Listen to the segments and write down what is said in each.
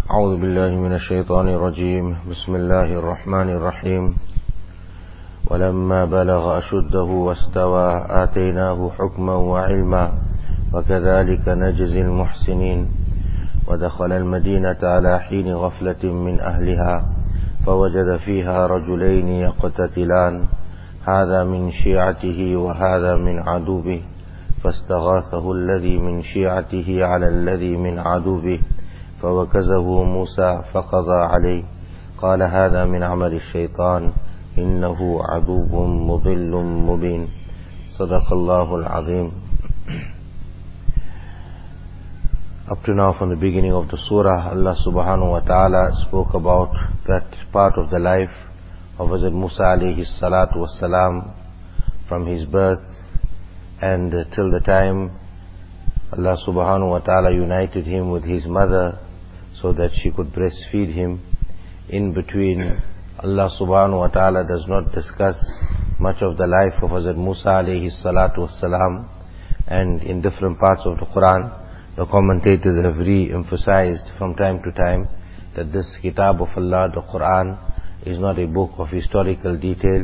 أعوذ بالله من الشيطان الرجيم بسم الله الرحمن الرحيم ولما بلغ أشده واستوى آتيناه حكما وعلما وكذلك نجزي المحسنين ودخل المدينة على حين غفلة من أهلها فوجد فيها رجلين يقتتلان هذا من شيعته وهذا من عدوه فاستغاثه الذي من شيعته على الذي من عدوه فوكزه موسى فقضى عليه قال هذا من عمل الشيطان إنه عدو مضل مبين صدق الله العظيم. Up to now, from the beginning of the surah, Allah subhanahu wa ta'ala spoke about that part of the life of Hazrat Musa alayhi salatu wassalam, from his birth and till the time Allah subhanahu wa ta'ala united him with his mother so that she could breastfeed him. In between, Allah subhanahu wa ta'ala does not discuss much of the life of Hazrat Musa alayhi salatu wassalam, and in different parts of the Quran the commentators have re-emphasized from time to time that this Kitab of Allah, the Quran, is not a book of historical details,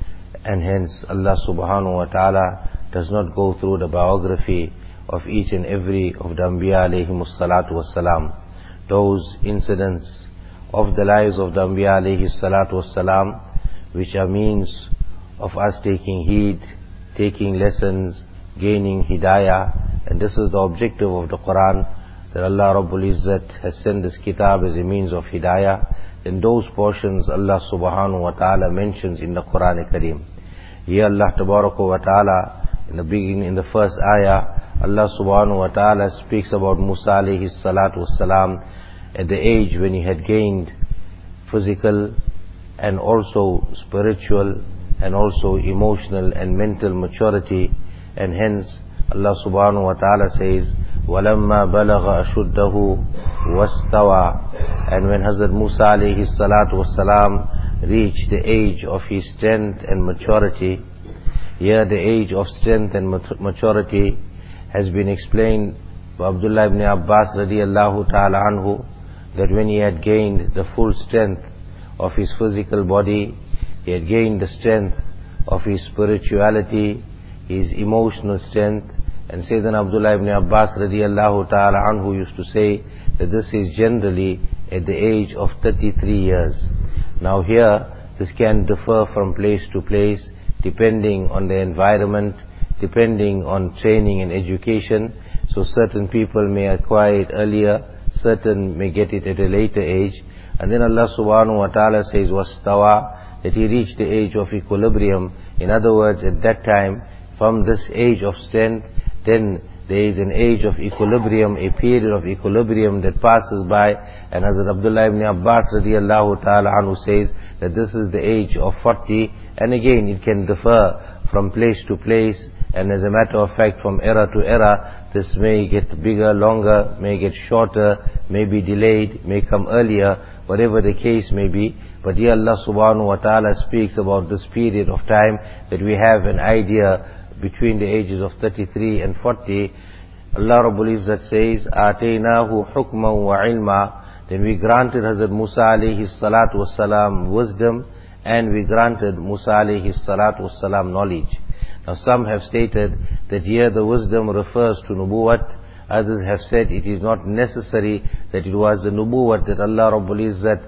and hence Allah subhanahu wa ta'ala does not go through the biography of each and every of the Anbiya alayhimus salatu wassalam. Those incidents of the lives of the Anbiya alayhis salatu wassalam, which are means of us taking heed, taking lessons, gaining hidayah, and this is the objective of the Quran, that Allah Rabbul Izzat has sent this kitab as a means of hidayah. In those portions Allah subhanahu wa ta'ala mentions in the Quran Kareem. Here Allah tabaraka wa ta'ala, in the beginning, in the first ayah, Allah subhanahu wa ta'ala speaks about Musa alayhi salatu wassalam at the age when he had gained physical and also spiritual and also emotional and mental maturity, and hence Allah subhanahu wa ta'ala says, وَلَمَّا بَلَغَ أَشُدَّهُ وَاسْتَوَى. And when Hazrat Musa alayhi salatu wassalam reached the age of his strength and maturity, here the age of strength and maturity has been explained by Abdullah ibn Abbas radiyallahu ta'ala anhu, that when he had gained the full strength of his physical body, he had gained the strength of his spirituality, his emotional strength. And Sayyidina Abdullah ibn Abbas radiyallahu ta'ala anhu used to say that this is generally at the age of 33 years. Now here, this can differ from place to place, depending on the environment, depending on training and education. So certain people may acquire it earlier, certain may get it at a later age. And then Allah subhanahu wa ta'ala says, wastawa, that he reached the age of equilibrium. In other words, at that time, from this age of strength, then there is an age of equilibrium, a period of equilibrium that passes by. And Hazrat Abdullah ibn Abbas radiyallahu ta'ala anhu says that this is the age of 40. And again, it can differ from place to place, and as a matter of fact from era to era, this may get bigger, longer, may get shorter, may be delayed, may come earlier, whatever the case may be. But here Allah subhanahu wa ta'ala speaks about this period of time, that we have an idea between the ages of 33 and 40. Allah Rabbul Izzat says, آتَيْنَاهُ حُكْمًا وَعِلْمًا. Then we granted Hazrat Musa alayhi salatu wassalam wisdom, and we granted Musa alayhi salatu wassalam knowledge. Now some have stated that here the wisdom refers to nubuwwat. Others have said it is not necessary that it was the nubuwwat that Allah Rabbul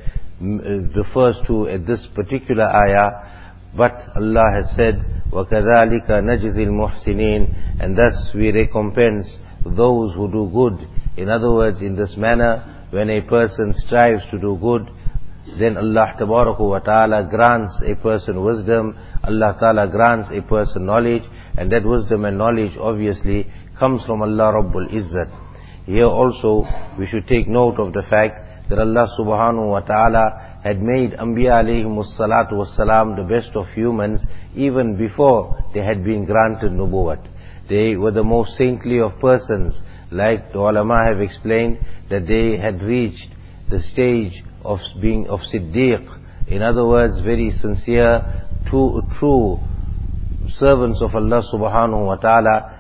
Izzat refers to at this particular ayah. But Allah has said, وَكَذَلِكَ نَجْزِي الْمُحْسِنِينَ, and thus we recompense those who do good. In other words, in this manner, when a person strives to do good, then Allah tabaraka wa ta'ala grants a person wisdom, Allah ta'ala grants a person knowledge, and that wisdom and knowledge obviously comes from Allah Rabbul Izzat. Here also we should take note of the fact that Allah subhanahu wa ta'ala had made Anbiya alayhimus salatu wassalam the best of humans even before they had been granted nubuwwat. They were the most saintly of persons, like the ulama have explained that they had reached the stage of being of Siddiq. In other words, very sincere, true servants of Allah subhanahu wa ta'ala,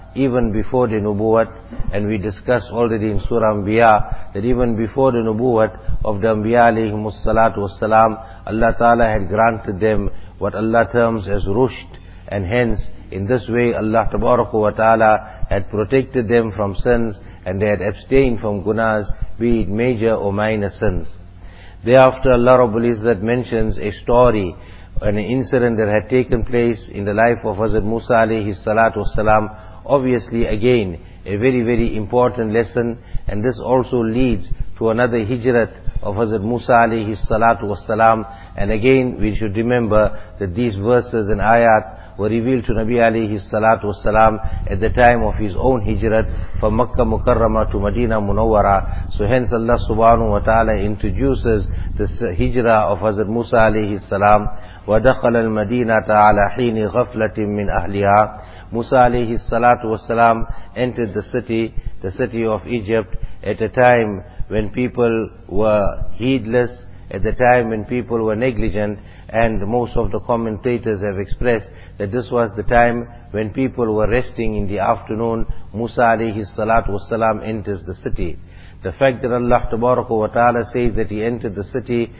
even before the nubuwwat, and we discussed already in Surah Anbiya that even before the nubuwwat of the Anbiya alayhimus salatu wassalam, Allah Ta'ala had granted them what Allah terms as rushd, and hence in this way Allah Ta'ala had protected them from sins, and they had abstained from gunas, be it major or minor sins. Thereafter Allah Rabbul Izzat mentions a story, an incident that had taken place in the life of Hazrat Musa alayhi salatu wasalam. Obviously again a very, very important lesson, and this also leads to another hijrat of Hazrat Musa alayhi salatu wasalam. And again we should remember that these verses and ayat were revealed to Nabi alayhi salatu wasalam at the time of his own hijrat from Makkah Mukarramah to Medina Munawwara. So hence Allah subhanahu wa ta'ala introduces this hijrah of Hazrat Musa alayhi salam. وَدَخَلَ الْمَدِينَةَ عَلَى حِينِ غَفْلَةٍ مِّنْ أَهْلِهَا. Musa alayhi salatu wasalam entered the city of Egypt at a time when people were heedless, at the time when people were negligent, and most of the commentators have expressed that this was the time when people were resting in the afternoon. Musa alayhi salatu wasalam enters the city. The fact that Allah Ta'ala says that he entered the city,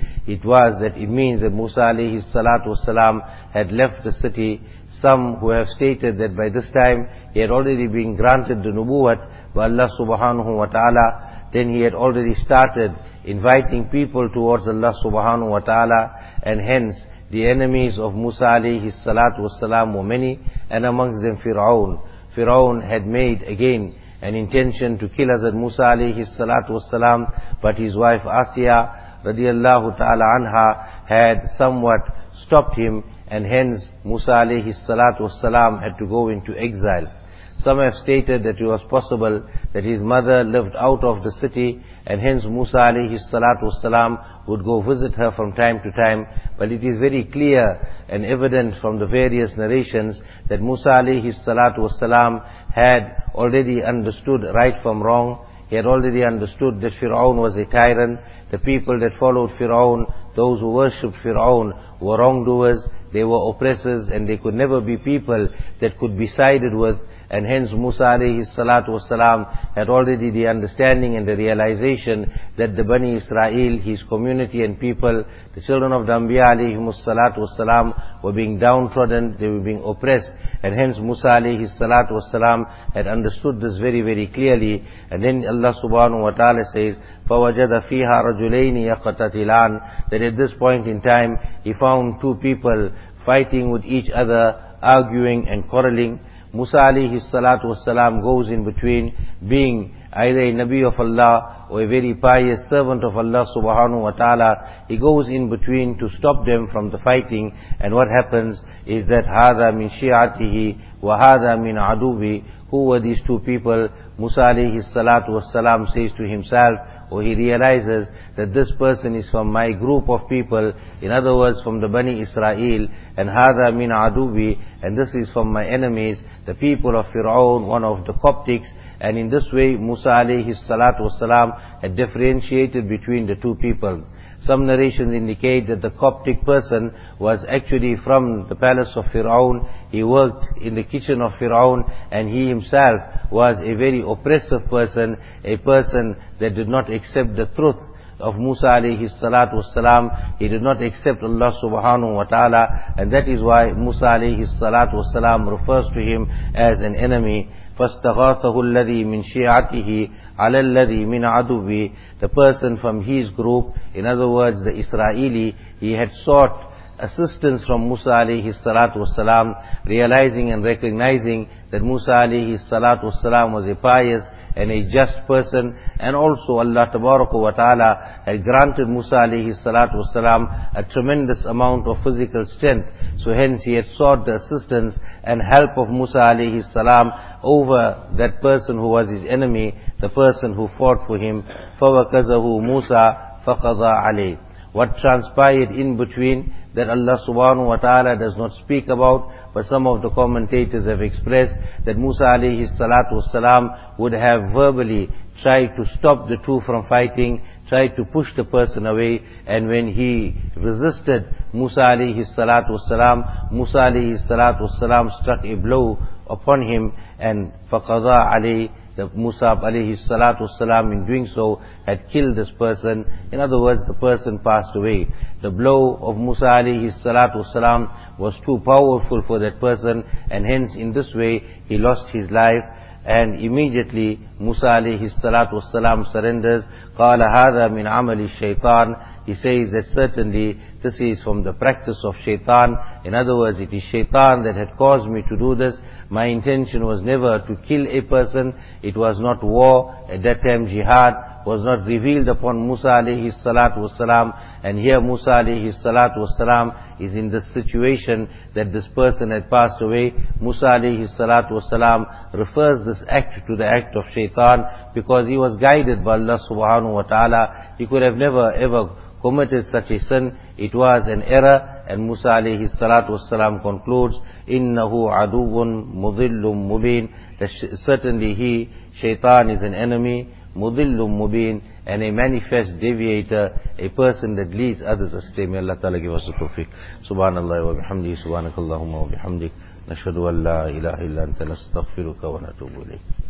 it means that Musa alayhi salatu wasalam had left the city. Some who have stated that by this time he had already been granted the nubuwwat by Allah subhanahu wa ta'ala, then he had already started inviting people towards Allah subhanahu wa ta'ala, and hence the enemies of Musa alayhi salatu wasalam were many, and amongst them Fir'aun. Fir'aun had made again an intention to kill Hazrat Musa alayhi salatu wasalam, but his wife Asiya radiallahu ta'ala anha had somewhat stopped him, and hence Musa alayhi salatu wasalam had to go into exile. Some have stated that it was possible that his mother lived out of the city, and hence Musa alayhi salatu wasalam would go visit her from time to time. But it is very clear and evident from the various narrations that Musa alayhi salatu wasalam had already understood right from wrong. He had already understood that Fir'aun was a tyrant. The people that followed Fir'aun, those who worshipped Fir'aun, were wrongdoers, they were oppressors, and they could never be people that could be sided with. And hence Musa alayhi salatu wasalam had already the understanding and the realization that the Bani Israel, his community and people, the children of the Anbiya alayhimus salatu wasalam, were being downtrodden, they were being oppressed. And hence Musa alayhi salatu wasalam had understood this very, very clearly. And then Allah subhanahu wa ta'ala says, فَوَجَدَ فِيهَا رَجُلَيْنِ يَقْتَتِلَانِ, that at this point in time he found two people fighting with each other, arguing and quarreling. Musa alayhi salatu wasalam goes in between, being either a Nabi of Allah or a very pious servant of Allah subhanahu wa ta'ala. He goes in between to stop them from the fighting, and what happens is that هَذَا مِنْ شِيعَتِهِ وَهَذَا مِنْ عَدُوِّهِ. Who were these two people? Musa alayhi salatu wasalam says to himself, or he realizes that this person is from my group of people, in other words from the Bani Israel, and هَذَا مِنْ عَدُوِّي, and this is from my enemies, the people of Fir'aun, one of the Coptics. And in this way Musa alayhi salatu wasalam had differentiated between the two people. Some narrations indicate that the Coptic person was actually from the palace of Fir'aun. He worked in the kitchen of Fir'aun, and he himself was a very oppressive person, a person that did not accept the truth of Musa alayhi salatu wasalam. He did not accept Allah subhanahu wa ta'ala, and that is why Musa alayhi salatu wasalam refers to him as an enemy. فَاسْتَغَاثَهُ الَّذِي مِنْ شِيعَتِهِ عَلَى الَّذِي مِنْ عَدُوِّهِ. The person from his group, in other words the Israeli, he had sought assistance from Musa alayhi salatu wasalam, realizing and recognizing that Musa alayhi salatu wasalam was a pious and a just person, and also Allah wa ta'ala had granted Musa alayhi salatu wasalam a tremendous amount of physical strength. So hence he had sought the assistance and help of Musa alayhi salam over that person who was his enemy, the person who fought for him. فَوَكَزَهُ مُوسَى فَقَضَى عَلَيْهِ. What transpired in between, that Allah subhanahu wa ta'ala does not speak about, but some of the commentators have expressed that Musa alayhi salatu wasalam would have verbally tried to stop the two from fighting, tried to push the person away, and when he resisted Musa alayhi salatu wasalam struck a blow upon him, and faqada alayhi, that Musa alayhi salatu wasalam in doing so had killed this person. In other words, the person passed away. The blow of Musa alayhi salatu wasalam was too powerful for that person, and hence in this way he lost his life. And immediately Musa alayhi salatu wasalam surrenders. قَالَ هَذَا مِنْ عَمَلِ الشَّيْطَانِ. He says that certainly this is from the practice of shaitan. In other words, it is shaitan that had caused me to do this. My intention was never to kill a person. It was not war. At that time jihad was not revealed upon Musa alayhi salatu wasalam. And here Musa alayhi salatu wasalam is in this situation that this person had passed away. Musa alayhi salatu wasalam refers this act to the act of shaitan, because he was guided by Allah subhanahu wa ta'ala. He could have never ever committed such a sin. It was an error. And Musa alayhi salatu wasalam concludes, innahu aduwwun mudillun mubin, that certainly he, shaitan, is an enemy, mudillun mubin, and a manifest deviator, a person that leads others astray. May Allah ta'ala give us the tawfiq. Subhanallah wa bihamdihi, subhanakallahumma wa bihamdik, nashhadu an la ilaha illa anta nastaghfiruka wa natubu ilayk.